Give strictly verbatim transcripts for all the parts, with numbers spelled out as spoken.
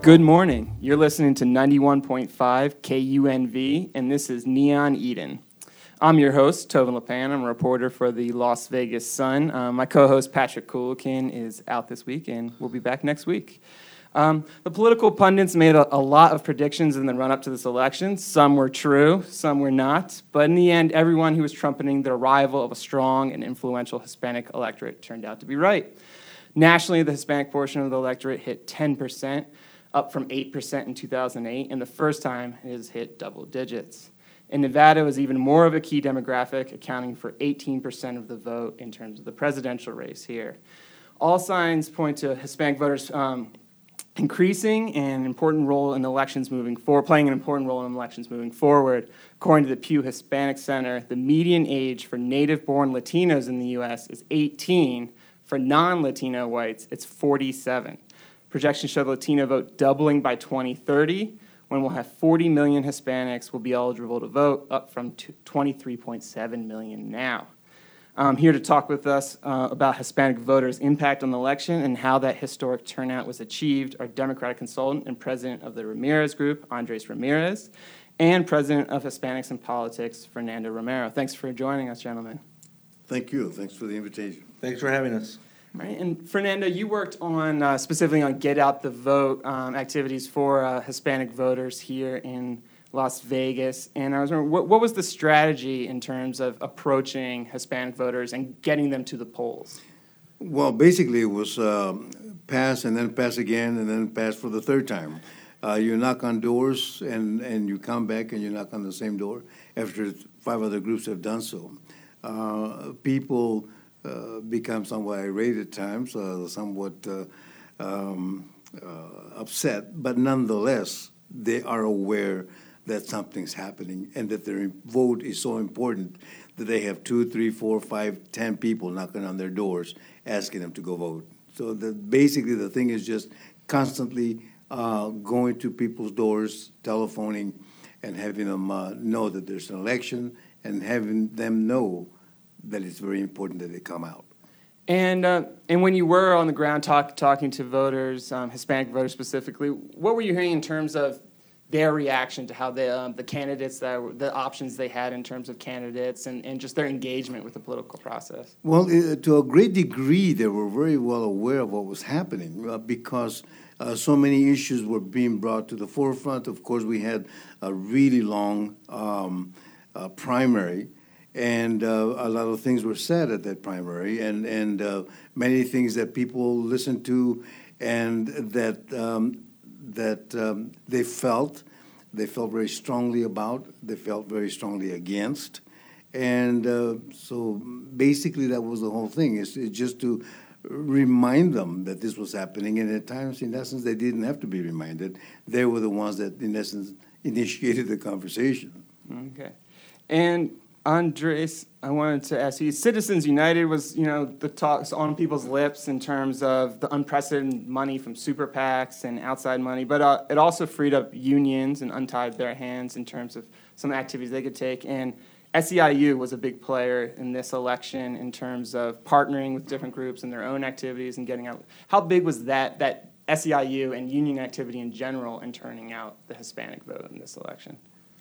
Good morning. You're listening to ninety-one point five K U N V, and this is Neon Eden. I'm your host, Tovin LePan. I'm a reporter for the Las Vegas Sun. Um, my co-host, Patrick Kulikin, is out this week, and we'll be back next week. Um, the political pundits made a, a lot of predictions in the run-up to this election. Some were true, some were not. But in the end, everyone who was trumpeting the arrival of a strong and influential Hispanic electorate turned out to be right. Nationally, the Hispanic portion of the electorate hit ten percent, up from eight percent in two thousand eight, and the first time it has hit double digits. In Nevada, it was even more of a key demographic, accounting for eighteen percent of the vote in terms of the presidential race here. All signs point to Hispanic voters um, increasing and an important role in elections moving forward, playing an important role in elections moving forward. According to the Pew Hispanic Center, the median age for native-born Latinos in the U S is eighteen. For non-Latino whites, it's forty-seven. Projections show the Latino vote doubling by twenty thirty, when we'll have forty million Hispanics will be eligible to vote, up from twenty-three point seven million now. Um, here to talk with us uh, about Hispanic voters' impact on the election and how that historic turnout was achieved are Democratic consultant and president of the Ramirez Group, Andres Ramirez, and president of Hispanics in Politics, Fernando Romero. Thanks for joining us, gentlemen. Thank you. Thanks for the invitation. Thanks for having us. Right, and Fernando, you worked on uh, specifically on Get Out the Vote um, activities for uh, Hispanic voters here in Las Vegas. And I was wondering, what, what was the strategy in terms of approaching Hispanic voters and getting them to the polls? Well, basically, it was um, pass and then pass again and then pass for the third time. Uh, you knock on doors and, and you come back and you knock on the same door after five other groups have done so. Uh, people uh, become somewhat irate at times, uh, somewhat uh, um, uh, upset, but nonetheless, they are aware that something's happening and that their vote is so important that they have two, three, four, five, ten people knocking on their doors asking them to go vote. So the, basically the thing is just constantly uh, going to people's doors, telephoning, and having them uh, know that there's an election and having them know that it's very important that they come out. And uh, and when you were on the ground talk, talking to voters, um, Hispanic voters specifically, what were you hearing in terms of their reaction to how they, um, the candidates, that were, the options they had in terms of candidates and, and just their engagement with the political process? Well, uh, to a great degree, they were very well aware of what was happening uh, because uh, so many issues were being brought to the forefront. Of course, we had a really long um, uh, primary, and uh, a lot of things were said at that primary, and, and uh, many things that people listened to and that um, that um, they felt, they felt very strongly about, they felt very strongly against. And uh, so basically that was the whole thing, is just to remind them that this was happening. And at times, in essence, they didn't have to be reminded. They were the ones that, in essence, initiated the conversation. Okay. And Andres, I wanted to ask you, Citizens United was, you know, the talks on people's lips in terms of the unprecedented money from super PACs and outside money, but uh, it also freed up unions and untied their hands in terms of some activities they could take. And S E I U was a big player in this election in terms of partnering with different groups and their own activities and getting out. How big was that, that S E I U and union activity in general in turning out the Hispanic vote in this election?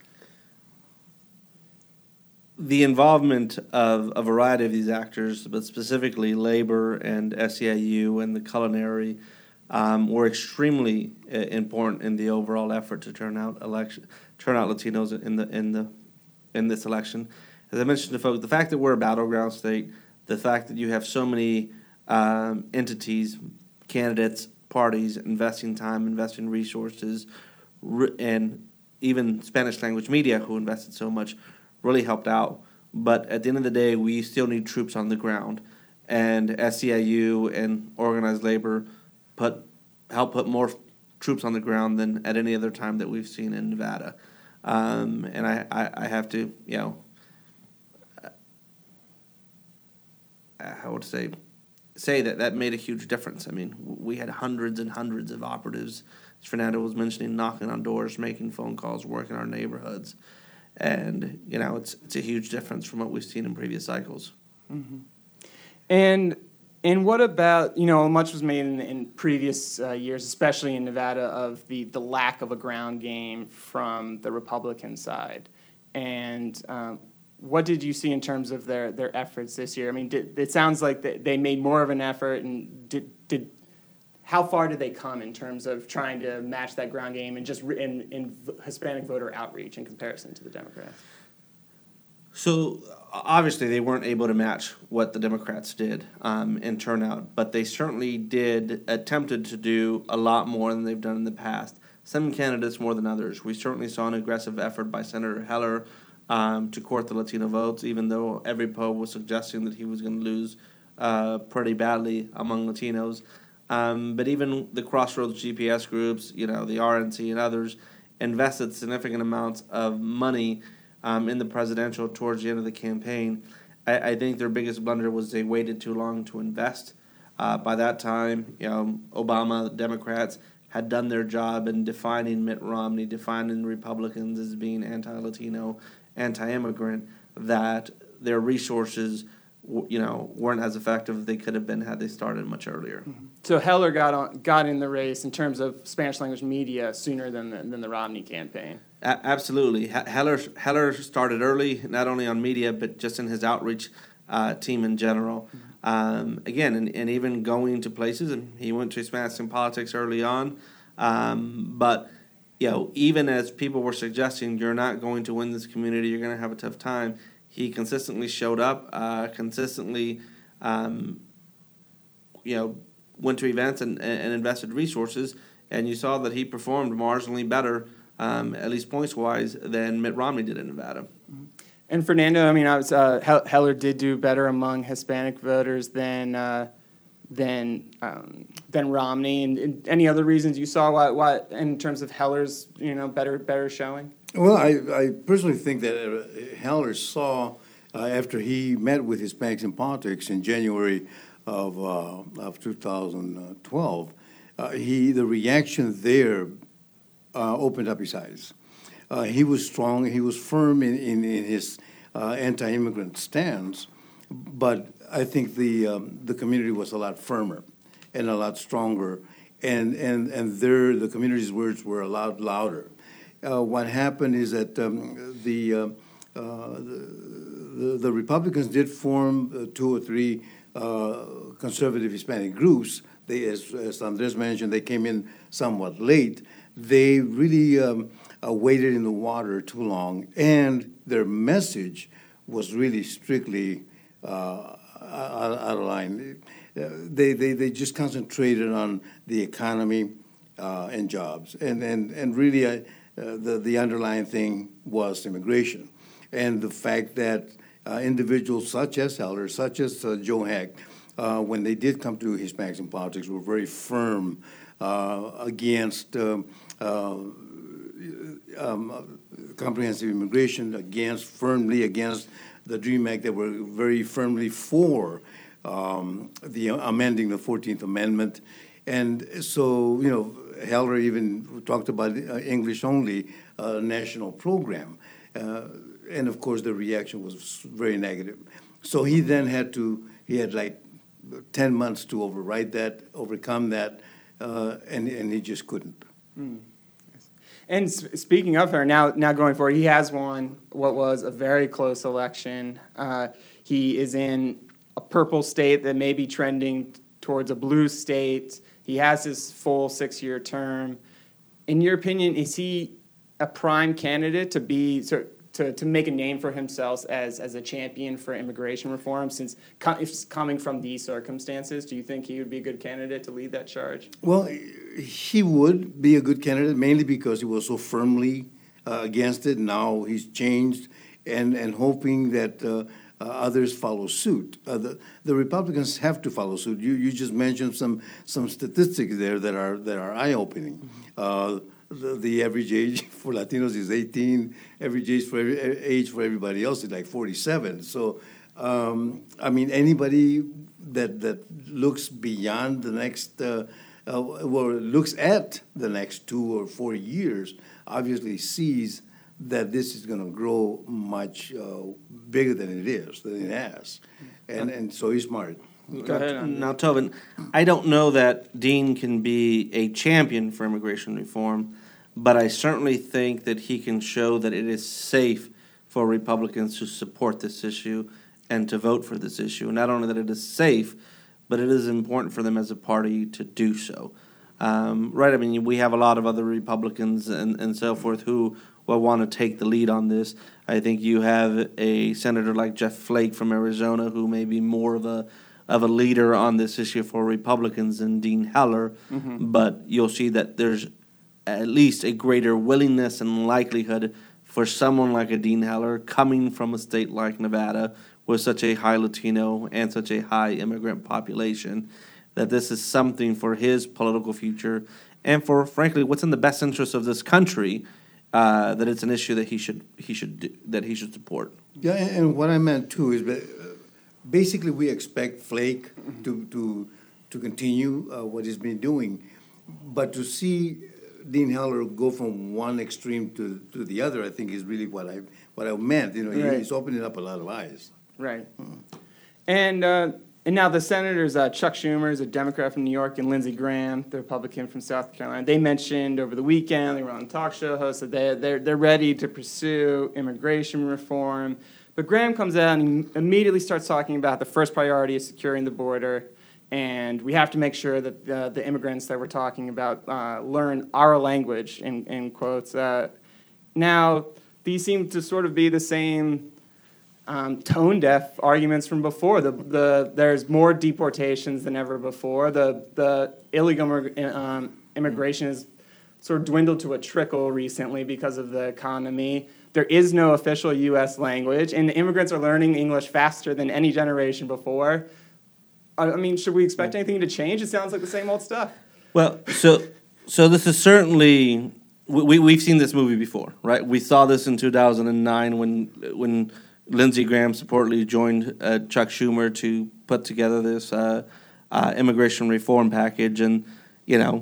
The involvement of a variety of these actors, but specifically labor and S E I U and the culinary, um, were extremely uh, important in the overall effort to turn out election, turn out Latinos in the in the in this election. As I mentioned to folks, the fact that we're a battleground state, the fact that you have so many um, entities, candidates, parties investing time, investing resources, and even Spanish language media who invested so much, really helped out. But at the end of the day, we still need troops on the ground. And S E I U and organized labor put help put more troops on the ground than at any other time that we've seen in Nevada. Um, and I, I, I have to, you know, I would say, say that that made a huge difference. I mean, we had hundreds and hundreds of operatives, as Fernando was mentioning, knocking on doors, making phone calls, working our neighborhoods. And, you know, it's it's a huge difference from what we've seen in previous cycles. Mm-hmm. And And what about, you know, much was made in, in previous uh, years, especially in Nevada, of the, the lack of a ground game from the Republican side. And um, what did you see in terms of their, their efforts this year? I mean, did, it sounds like they, they made more of an effort, and did, did how far did they come in terms of trying to match that ground game and just re- in, in Hispanic voter outreach in comparison to the Democrats? So obviously they weren't able to match what the Democrats did um, in turnout, but they certainly did attempted to do a lot more than they've done in the past. Some candidates more than others. We certainly saw an aggressive effort by Senator Heller um, to court the Latino votes, even though every poll was suggesting that he was going to lose uh, pretty badly among Latinos. Um, but even the Crossroads G P S groups, you know, the R N C and others, invested significant amounts of money Um, in the presidential towards the end of the campaign. I, I think their biggest blunder was they waited too long to invest. Uh, by that time, you know, Obama, the Democrats, had done their job in defining Mitt Romney, defining Republicans as being anti-Latino, anti-immigrant, that their resources, you know, weren't as effective as they could have been had they started much earlier. Mm-hmm. So Heller got on, got in the race in terms of Spanish language media sooner than the, than the Romney campaign. A- absolutely, Heller Heller started early, not only on media but just in his outreach uh, team in general. Mm-hmm. Um, again, and, and even going to places, and he went to Hispanics in politics early on. Um, but you know, even as people were suggesting, you're not going to win this community, you're going to have a tough time. He consistently showed up, uh, consistently, um, you know, went to events and, and invested resources, and you saw that he performed marginally better, um, at least points-wise, than Mitt Romney did in Nevada. And Fernando, I mean, I was, uh, Heller did do better among Hispanic voters than uh, than um, than Romney. And, and any other reasons you saw why, why in terms of Heller's, you know, better better showing? Well, I, I personally think that uh, Heller saw, uh, after he met with Hispanics in politics in January of uh, of two thousand twelve, uh, he the reaction there uh, opened up his eyes. Uh, he was strong. He was firm in in, in his uh, anti-immigrant stance, but I think the um, the community was a lot firmer and a lot stronger, and and and there the community's words were a lot louder. Uh, what happened is that um, the, uh, uh, the the Republicans did form uh, two or three uh, conservative Hispanic groups. They, as, as Andres mentioned, they came in somewhat late. They really um, uh, waded in the water too long, and their message was really strictly uh, out, out of line. They, they they just concentrated on the economy uh, and jobs, and and and really. I, Uh, the, the underlying thing was immigration, and the fact that uh, individuals such as Heller, such as uh, Joe Heck, uh, when they did come to Hispanics in politics, were very firm uh, against um, uh, um, comprehensive immigration, against firmly against the DREAM Act. They were very firmly for um, the amending the fourteenth Amendment, and so you know. Heller even talked about uh, English-only uh, national program. Uh, and, of course, the reaction was very negative. So he then had to, he had like ten months to override that, overcome that, uh, and, and he just couldn't. Mm. And s- speaking of her, now now going forward, he has won what was a very close election. Uh, he is in a purple state that may be trending towards a blue state. He has his full six-year term. In your opinion, is he a prime candidate to be to, to make a name for himself as, as a champion for immigration reform? Since com- if coming from these circumstances, do you think he would be a good candidate to lead that charge? Well, he would be a good candidate, mainly because he was so firmly uh, against it. Now he's changed, and, and hoping that uh, Uh, others follow suit. Uh, the, the Republicans have to follow suit. You you just mentioned some some statistics there that are that are eye opening. Mm-hmm. Uh, the, the average age for Latinos is eighteen. Average age for every, age for everybody else is like forty-seven. So um, I mean, anybody that that looks beyond the next, uh, uh, well, looks at the next two or four years, obviously sees that this is going to grow much uh, bigger than it is, than it has. And and so he's smart. Go ahead. Now, Tobin, I don't know that Dean can be a champion for immigration reform, but I certainly think that he can show that it is safe for Republicans to support this issue and to vote for this issue. Not only that it is safe, but it is important for them as a party to do so. Um, right? I mean, we have a lot of other Republicans and, and so forth who will want to take the lead on this. I think you have a senator like Jeff Flake from Arizona who may be more of a of a leader on this issue for Republicans than Dean Heller, mm-hmm. but you'll see that there's at least a greater willingness and likelihood for someone like a Dean Heller coming from a state like Nevada with such a high Latino and such a high immigrant population, that this is something for his political future and for, frankly, what's in the best interest of this country, uh, that it's an issue that he should he should do, that he should support. Yeah, and, and what I meant too is that uh, basically we expect Flake to to to continue uh, what he's been doing, but to see Dean Heller go from one extreme to, to the other, I think is really what I what I meant. You know, right. He's opening up a lot of eyes. Right. Hmm. And uh, and now the senators, uh, Chuck Schumer is a Democrat from New York, and Lindsey Graham, the Republican from South Carolina. They mentioned over the weekend, they were on the talk show host, that they they're they're ready to pursue immigration reform. But Graham comes out and immediately starts talking about the first priority is securing the border. And we have to make sure that the, the immigrants that we're talking about uh, learn our language, in, in quotes. Uh, now, these seem to sort of be the same um, tone-deaf arguments from before. The, the, there's more deportations than ever before. The, the illegal um, immigration has sort of dwindled to a trickle recently because of the economy. There is no official U S language, and the immigrants are learning English faster than any generation before. I mean, should we expect anything to change? It sounds like the same old stuff. Well, so so this is certainly we we've seen this movie before, right? We saw this in two thousand nine when when Lindsey Graham supposedly joined uh, Chuck Schumer to put together this uh, uh, immigration reform package, and you know,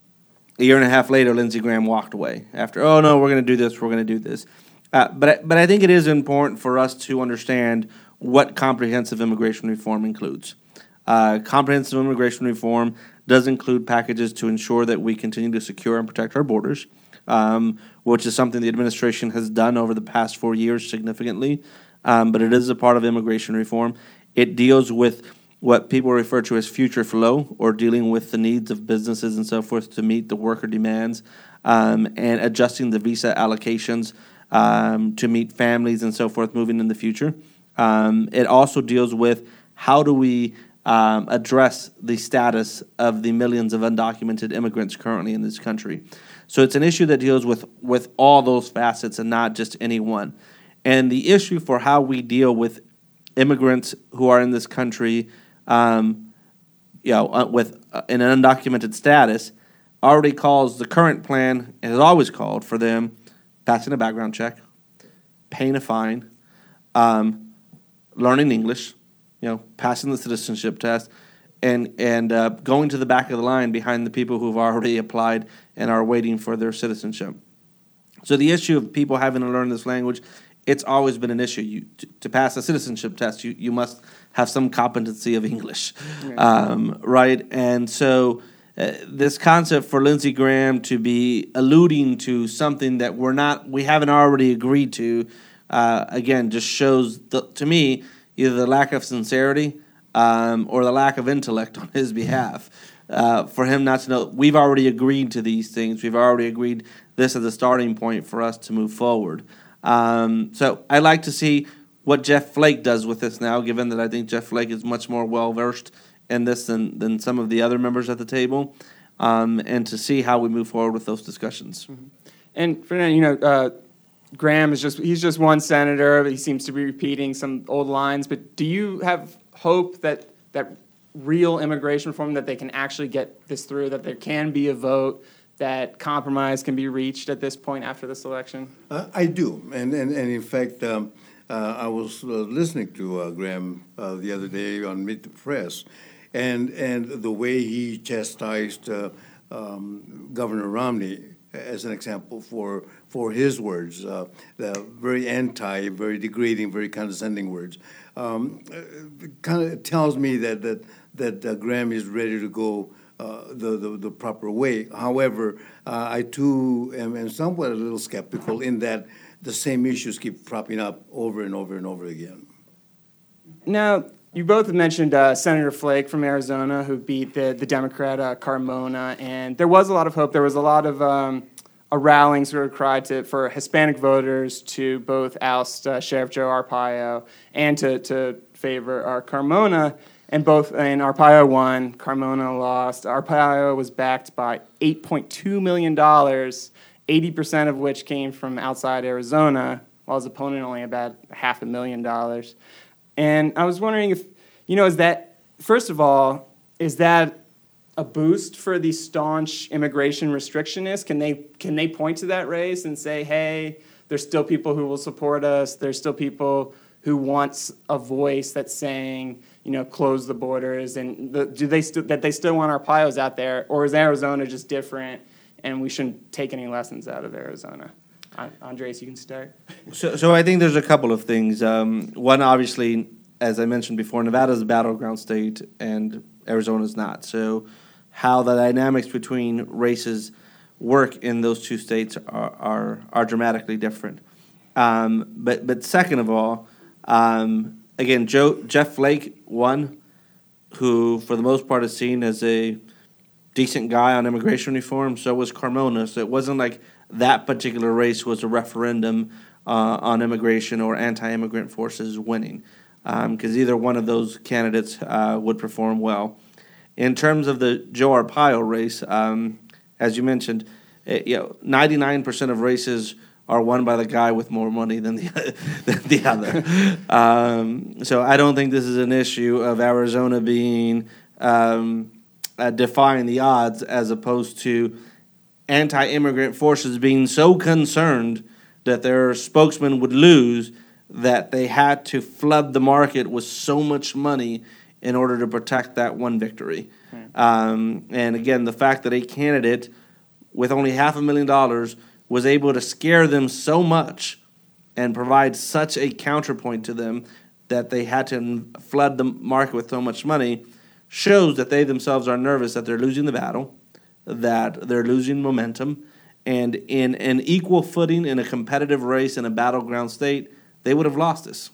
a year and a half later, Lindsey Graham walked away after. Oh no, we're going to do this. We're going to do this. Uh, but but I think it is important for us to understand what comprehensive immigration reform includes. Uh, comprehensive immigration reform does include packages to ensure that we continue to secure and protect our borders, um, which is something the administration has done over the past four years significantly. Um, but it is a part of immigration reform. It deals with what people refer to as future flow, or dealing with the needs of businesses and so forth to meet the worker demands, um, and adjusting the visa allocations um, to meet families and so forth moving in the future. Um, it also deals with how do we Um, address the status of the millions of undocumented immigrants currently in this country. So it's an issue that deals with, with all those facets and not just any one. And the issue for how we deal with immigrants who are in this country, um, you know, uh, with uh, in an undocumented status, already calls the current plan, and has always called for them passing a background check, paying a fine, um, learning English, you know, passing the citizenship test, and and uh, going to the back of the line behind the people who've already applied and are waiting for their citizenship. So the issue of people having to learn this language, it's always been an issue. You to, to pass a citizenship test, you, you must have some competency of English, right? Um, right? And so uh, this concept for Lindsey Graham to be alluding to something that we're not, we haven't already agreed to, uh, again, just shows the, to me, either the lack of sincerity um, or the lack of intellect on his behalf. Uh, for him not to know, we've already agreed to these things. We've already agreed this is the starting point for us to move forward. Um, so I like to see what Jeff Flake does with this now, given that I think Jeff Flake is much more well-versed in this than, than some of the other members at the table, um, and to see how we move forward with those discussions. Mm-hmm. And, Fernando, you know, uh, Graham is just, he's just one senator, but he seems to be repeating some old lines. But do you have hope that that real immigration reform, that they can actually get this through, that there can be a vote, that compromise can be reached at this point after this election? Uh, I do. And, and, and in fact, um, uh, I was uh, listening to uh, Graham uh, the other day on Meet the Press, and, and the way he chastised uh, um, Governor Romney as an example for for his words, uh, the very anti, very degrading, very condescending words. Um, kind of tells me that that that uh, Graham is ready to go uh, the, the the proper way. However, uh, I too am, am somewhat a little skeptical in that the same issues keep propping up over and over and over again. Now, you both have mentioned uh, Senator Flake from Arizona, who beat the, the Democrat uh, Carmona, and there was a lot of hope. There was a lot of um, a rallying sort of cry to, for Hispanic voters to both oust uh, Sheriff Joe Arpaio and to, to favor uh, Carmona, and both and Arpaio won, Carmona lost. Arpaio was backed by eight point two million dollars, eighty percent of which came from outside Arizona, while his opponent only about half a million dollars. And I was wondering if, you know, is that, first of all, is that a boost for the staunch immigration restrictionists? Can they can they point to that race and say, hey, there's still people who will support us, there's still people who want a voice that's saying, you know, close the borders, and the, do they still that they still want Arpaios out there, or is Arizona just different and we shouldn't take any lessons out of Arizona? Andres, you can start. So, so I think there's a couple of things. Um, one, obviously, as I mentioned before, Nevada is a battleground state, and Arizona is not. So, how the dynamics between races work in those two states are are, are dramatically different. Um, but but second of all, um, again, Joe Jeff Flake won, who for the most part is seen as a decent guy on immigration reform. So was Carmona. So it wasn't like that particular race was a referendum uh, on immigration or anti-immigrant forces winning, because um, either one of those candidates uh, would perform well. In terms of the Joe Arpaio race, um, as you mentioned, it, you know, ninety-nine percent of races are won by the guy with more money than the, than the other. um, so I don't think this is an issue of Arizona being um, uh, defying the odds, as opposed to anti-immigrant forces being so concerned that their spokesman would lose that they had to flood the market with so much money in order to protect that one victory. Hmm. Um, and again, the fact that a candidate with only half a million dollars was able to scare them so much and provide such a counterpoint to them that they had to flood the market with so much money shows that they themselves are nervous that they're losing the battle, that they're losing momentum, and in an equal footing in a competitive race in a battleground state, they would have lost this.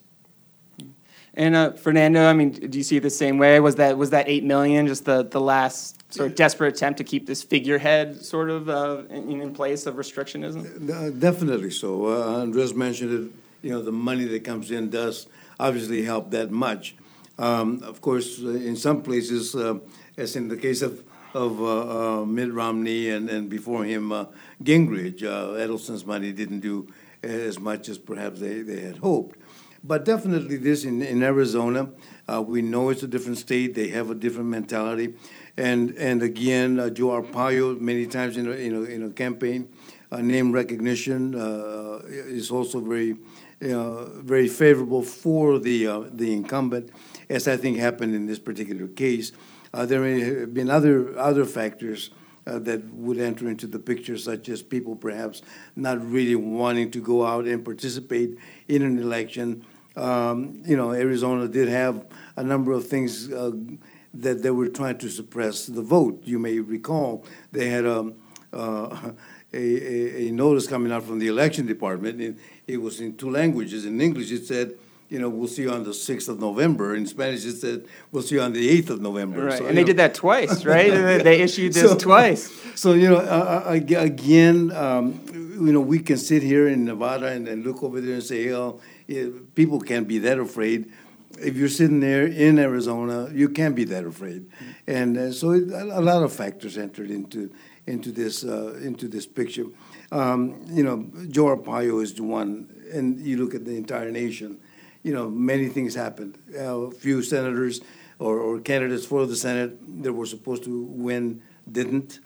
And uh, Fernando, I mean, do you see it the same way? Was that was that eight million just the, the last sort of desperate attempt to keep this figurehead sort of uh, in, in place of restrictionism? Uh, definitely so. Uh, Andres mentioned it. You know, the money that comes in does obviously help that much. Um, of course, uh, in some places, uh, as in the case of of uh, uh, Mitt Romney and, and before him uh, Gingrich, uh, Edelson's money didn't do as much as perhaps they, they had hoped. But definitely this in, in Arizona, uh, we know it's a different state. They have a different mentality. And and again, uh, Joe Arpaio, many times in a, in a, in a campaign, uh, name recognition uh, is also very uh, very favorable for the uh, the incumbent, as I think happened in this particular case. Uh, there may have been other other factors uh, that would enter into the picture, such as people perhaps not really wanting to go out and participate in an election. Um, you know, Arizona did have a number of things uh, that they were trying to suppress the vote. You may recall they had um, uh, a, a, a notice coming out from the election department. It, it was in two languages. In English, it said, you know, we'll see you on the sixth of November. In Spanish, it said, we'll see you on the eighth of November. Right, so, and they know. did that twice, right? They issued this so, twice. So, you know, uh, again, um, you know, we can sit here in Nevada and, and look over there and say, oh, yeah, people can't be that afraid. If you're sitting there in Arizona, you can't be that afraid. And uh, so it, a lot of factors entered into into this uh, into this picture. Um, you know, Joe Arpaio is the one, and you look at the entire nation. You know, many things happened. Uh, a few senators or, or candidates for the Senate that were supposed to win didn't.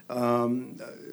Um,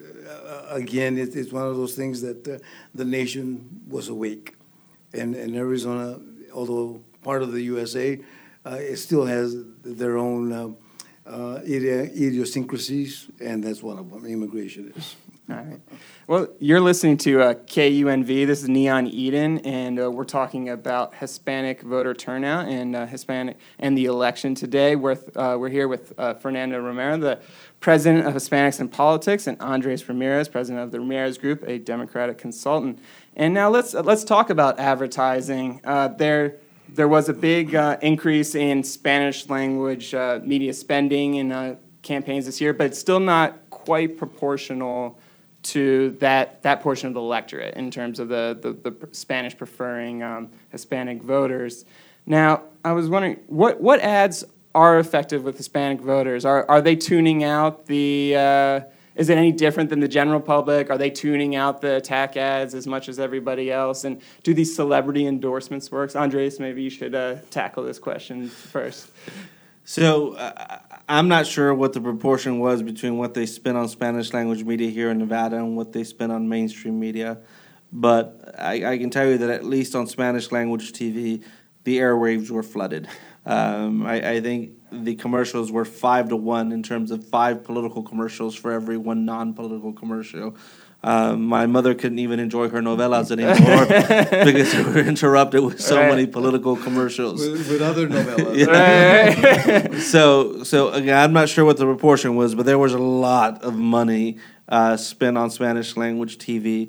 uh, again, it, it's one of those things that uh, the nation was awake. And, and Arizona, although part of the U S A, uh, it still has their own uh, uh, idiosyncrasies, and that's one of them, immigration is. All right. Well, you're listening to uh, K U N V. This is Neon Eden, and uh, we're talking about Hispanic voter turnout and uh, Hispanic and the election today. We're uh, we're here with uh, Fernando Romero, the president of Hispanics in Politics, and Andres Ramirez, president of the Ramirez Group, a Democratic consultant. And now let's uh, let's talk about advertising. Uh, there there was a big uh, increase in Spanish language uh, media spending in uh, campaigns this year, but it's still not quite proportional to that that portion of the electorate in terms of the, the, the Spanish preferring um, Hispanic voters. Now, I was wondering, what, what ads are effective with Hispanic voters? Are are they tuning out the, uh, is it any different than the general public? Are they tuning out the attack ads as much as everybody else? And do these celebrity endorsements work? Andres, maybe you should uh, tackle this question first. So uh, I'm not sure what the proportion was between what they spent on Spanish language media here in Nevada and what they spent on mainstream media. But I, I can tell you that at least on Spanish language T V, the airwaves were flooded. Um, I, I think the commercials were five to one in terms of five political commercials for every one non-political commercial. Um, my mother couldn't even enjoy her novelas anymore because they were interrupted with so right. many political commercials. With, with other novelas. Yeah. so, so again, I'm not sure what the proportion was, but there was a lot of money uh, spent on Spanish language T V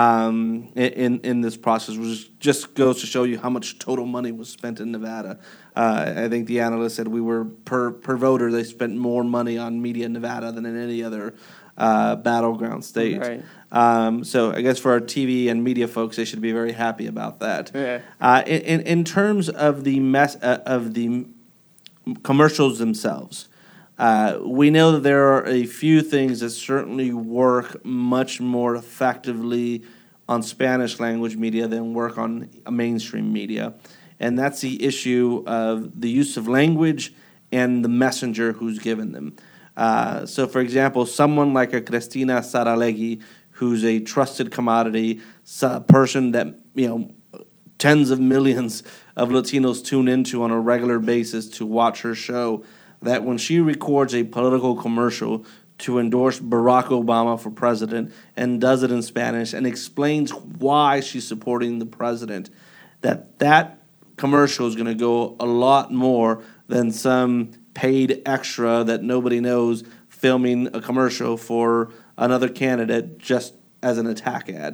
um, in in this process, which just goes to show you how much total money was spent in Nevada. Uh, I think the analyst said we were per per voter they spent more money on media in Nevada than in any other uh, battleground state. Right. Um, so I guess for our T V and media folks, they should be very happy about that. Yeah. Uh, in in terms of the mess uh, of the commercials themselves, uh, we know that there are a few things that certainly work much more effectively on Spanish language media than work on mainstream media, and that's the issue of the use of language and the messenger who's given them. Uh, so, for example, someone like a Cristina Saralegui, who's a trusted commodity, a person that, you know, tens of millions of Latinos tune into on a regular basis to watch her show, that when she records a political commercial to endorse Barack Obama for president and does it in Spanish and explains why she's supporting the president, that that commercial is going to go a lot more than some paid extra that nobody knows filming a commercial for another candidate just as an attack ad.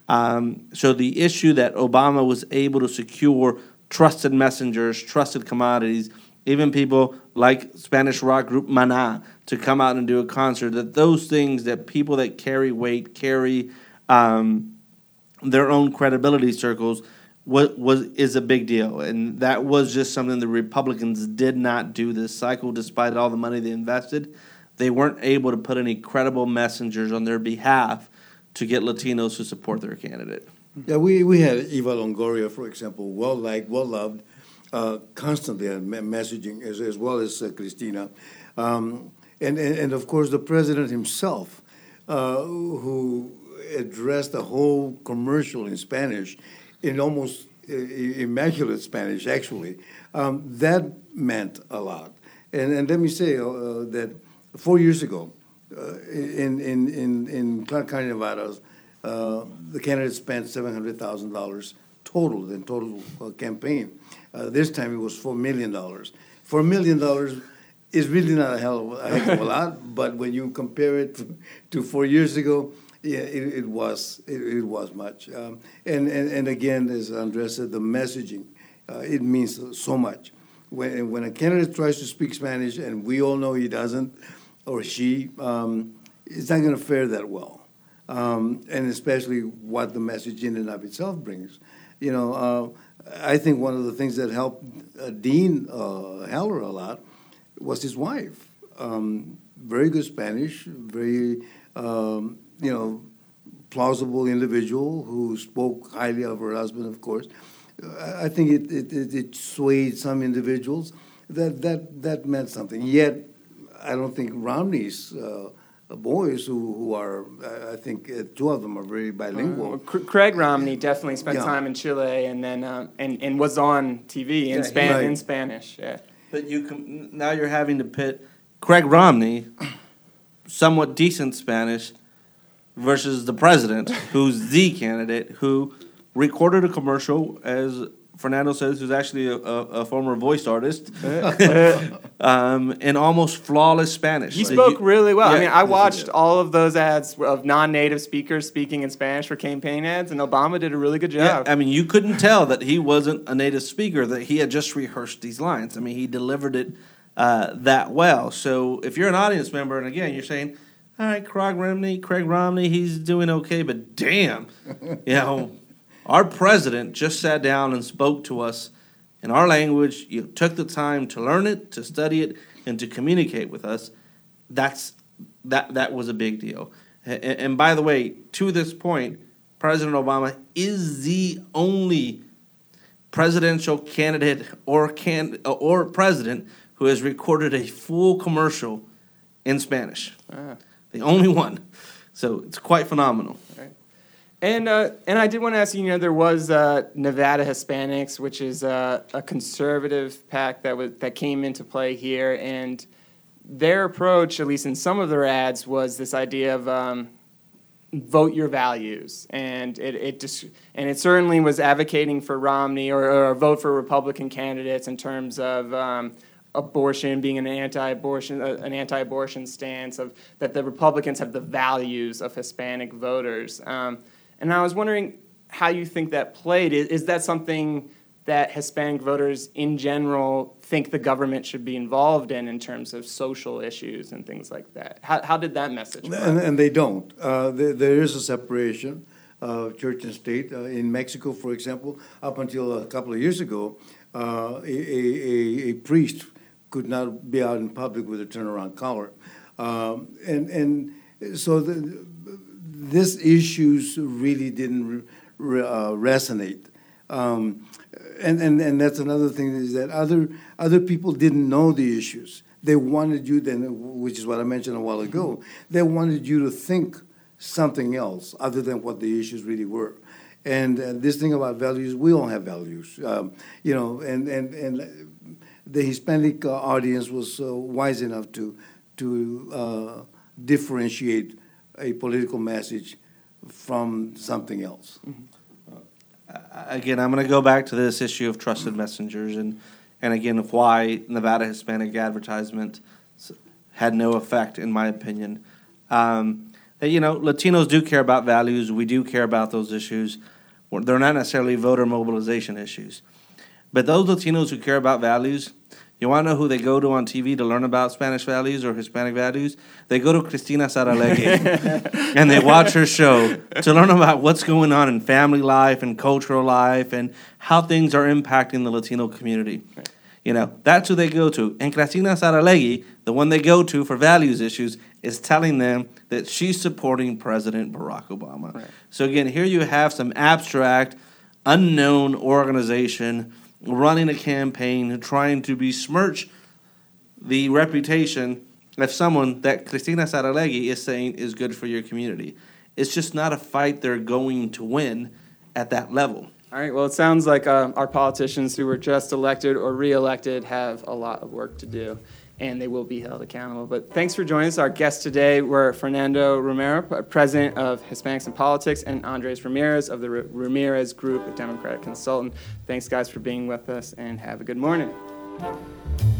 Um, so the issue that Obama was able to secure trusted messengers, trusted commodities, even people like Spanish rock group Maná to come out and do a concert, that those things that people that carry weight, carry um, their own credibility circles, was, was is a big deal. And that was just something the Republicans did not do this cycle, despite all the money they invested. They weren't able to put any credible messengers on their behalf to get Latinos to support their candidate. Yeah, we, we had Eva Longoria, for example, well-liked, well-loved, uh, constantly messaging, as, as well as uh, Cristina. Um, and, and, and, of course, the president himself, uh, who addressed the whole commercial in Spanish, in almost uh, immaculate Spanish, actually. Um, that meant a lot. And, and let me say uh, that four years ago, uh, in, in, in, in Clark County, Nevada, uh, the candidate spent seven hundred thousand dollars total, in total uh, campaign. Uh, this time it was four million dollars. four million dollars is really not a hell of a, a heck of a lot, but when you compare it to, to four years ago, yeah, it, it was it, it was much. Um, and, and, and again, as Andres said, the messaging, uh, it means so much. When, when a candidate tries to speak Spanish, and we all know he doesn't, or she, um, it's not going to fare that well. Um, and especially what the message in and of itself brings. You know, uh, I think one of the things that helped uh, Dean uh, Heller a lot was his wife. Um, very good Spanish, very, um, you know, plausible individual who spoke highly of her husband, of course. I think it, it, it, it swayed some individuals. That, that, that meant something. Yet, I don't think Romney's uh, boys who, who are, I think uh, two of them are very bilingual. Uh, Craig Romney definitely spent yeah. time in Chile and then uh, and, and was on T V in, Yeah, Span- right. in Spanish. Yeah. But you can, now you're having to pit Craig Romney, somewhat decent Spanish, versus the president, who's the candidate, who recorded a commercial, as Fernando says, who's actually a, a, a former voice artist, um, in almost flawless Spanish. He So spoke you- really well. I Yeah, mean, I yes, he watched did. all of those ads of non-native speakers speaking in Spanish for campaign ads, and Obama did a really good Yeah, job. I mean, you couldn't tell that he wasn't a native speaker, that he had just rehearsed these lines. I mean, he delivered it uh, that well. So if you're an audience member, and again, you're saying, all right, Craig Romney, Craig Romney, he's doing okay, but damn, you know, our president just sat down and spoke to us in our language. You took the time to learn it, to study it, and to communicate with us. That's that that was a big deal. And, and by the way, to this point, President Obama is the only presidential candidate or can or president who has recorded a full commercial in Spanish. Ah. The only one. So it's quite phenomenal. And uh, and I did want to ask you, you know, there was uh, Nevada Hispanics, which is uh, a conservative PAC that was that came into play here, and their approach, at least in some of their ads, was this idea of um, vote your values, and it it just and it certainly was advocating for Romney or, or vote for Republican candidates in terms of. Um, abortion being an anti-abortion uh, an anti-abortion stance of that the Republicans have the values of Hispanic voters, um, and I was wondering how you think that played. Is, is that something that Hispanic voters in general think the government should be involved in in terms of social issues and things like that? How, how did that message play? And, and they don't. Uh, there, there is a separation of church and state. Uh, in Mexico, for example, up until a couple of years ago, uh, a, a, a priest could not be out in public with a turnaround collar. Um, and, and so the, this issues really didn't re, uh, resonate. Um, and, and, and that's another thing is that other, other people didn't know the issues. They wanted you, then, which is what I mentioned a while ago, they wanted you to think something else other than what the issues really were. And uh, this thing about values, we all have values, um, you know, and, and, and the Hispanic uh, audience was uh, wise enough to, to uh, differentiate a political message from something else. Uh, Again, I'm going to go back to this issue of trusted messengers, and, and again, of why Nevada Hispanic advertisement had no effect, in my opinion. Um, that, you know, Latinos do care about values. We do care about those issues. They're not necessarily voter mobilization issues. But those Latinos who care about values, you want to know who they go to on T V to learn about Spanish values or Hispanic values? They go to Cristina Saralegui, and they watch her show to learn about what's going on in family life and cultural life and how things are impacting the Latino community. You know, that's who they go to. And Cristina Saralegui, the one they go to for values issues, is telling them that she's supporting President Barack Obama. Right. So again, here you have some abstract, unknown organization running a campaign trying to besmirch the reputation of someone that Cristina Saralegui is saying is good for your community. It's just not a fight they're going to win at that level. All right, well, it sounds like uh, our politicians who were just elected or re-elected have a lot of work to do, and they will be held accountable. But thanks for joining us. Our guests today were Fernando Romero, president of Hispanics in Politics, and Andres Ramirez of the R- Ramirez Group, a Democratic consultant. Thanks, guys, for being with us, and have a good morning.